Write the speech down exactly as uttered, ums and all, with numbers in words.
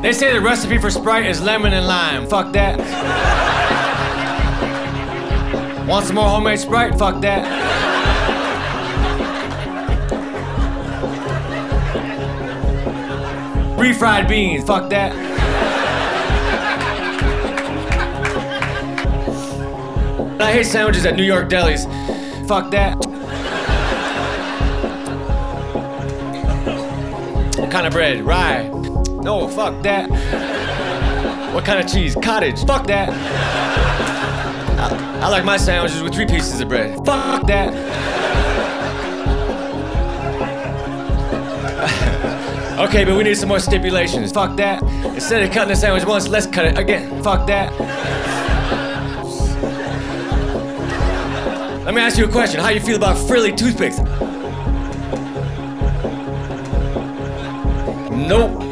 They say the recipe for Sprite is lemon and lime. Fuck that. Want some more homemade Sprite? Fuck that. Refried beans? Fuck that. I hate sandwiches at New York delis. Fuck that. What kind of bread? Rye. No, fuck that. What kind of cheese? Cottage. Fuck that. I, I like my sandwiches with three pieces of bread. Fuck that. Okay, but we need some more stipulations. Fuck that. Instead of cutting the sandwich once, let's cut it again. Fuck that. Let me ask you a question. How you feel about frilly toothpicks? Nope.